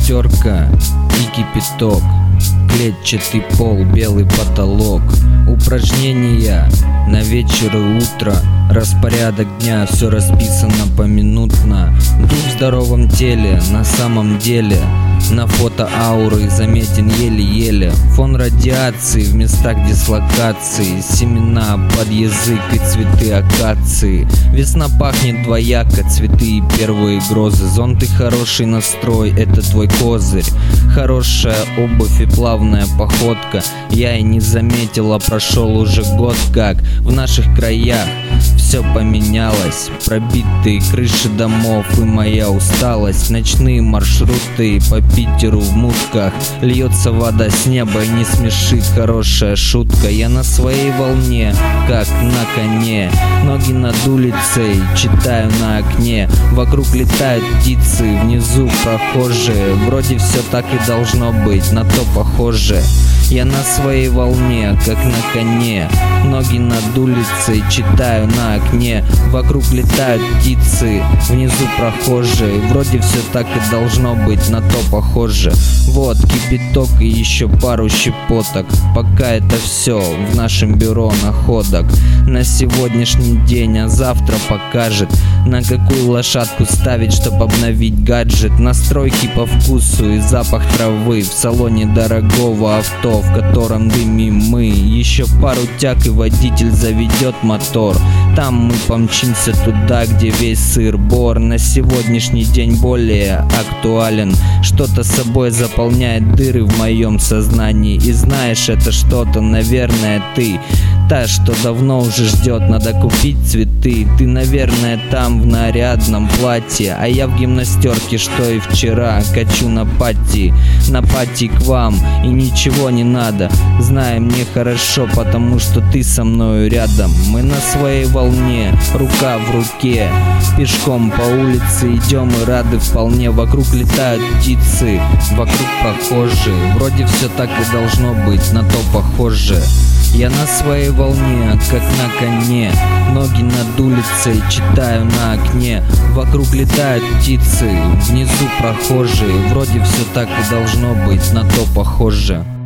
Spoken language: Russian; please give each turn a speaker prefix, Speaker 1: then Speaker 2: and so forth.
Speaker 1: гимнастерка и кипяток, клетчатый пол, белый потолок, упражнения на вечер и утро, распорядок дня, все расписано поминутно. Дух в здоровом теле, на самом деле на фото ауры заметен еле-еле. Фон радиации в местах дислокации, семена под язык и цветы акации. Весна пахнет двояко, цветы и первые грозы. Зонт и хороший настрой — это твой козырь. Хорошая обувь и плавная походка. Я и не заметила, прошел уже год как в наших краях все поменялось. Пробитые крыши домов и моя усталость. Ночные маршруты по Питеру в мутках. Льется вода с неба и не смешит хорошая шутка. Я на своей волне, как на коне. Ноги над улицей, читаю на окне. Вокруг летают птицы, внизу прохожие. Вроде все так и должно быть, на то похоже. Я на своей волне, как на коне. Ноги над улицей, читаю на окне. Вокруг летают птицы, внизу прохожие. Вроде все так и должно быть, на то похоже. Вот кипяток и еще пару щепоток. Пока это все в нашем бюро находок. На сегодняшний день, а завтра покажет, на какую лошадку ставить, чтоб обновить гаджет. Настройки по вкусу и запах травы в салоне дорогого авто, в котором дымим мы. Еще пару тяг и водитель заведет мотор. Там мы помчимся туда, где весь сыр-бор. На сегодняшний день более актуален. Что-то собой заполняет дыры в моем сознании. И знаешь, это что-то, наверное, ты. Та, что давно уже ждет, надо купить цветы. Ты, наверное, там в нарядном платье, а я в гимнастерке, что и вчера. Качу на пати к вам, и ничего не надо. Знаю, мне хорошо, потому что ты со мною рядом. Мы на своей волне, рука в руке. Пешком по улице идем и рады вполне. Вокруг летают птицы, вокруг прохожие. Вроде все так и должно быть, на то похоже. Я на своей волне, как на коне. Ноги над улицей, читаю на окне. Вокруг летают птицы, внизу прохожие. Вроде все так и должно быть, на то похоже.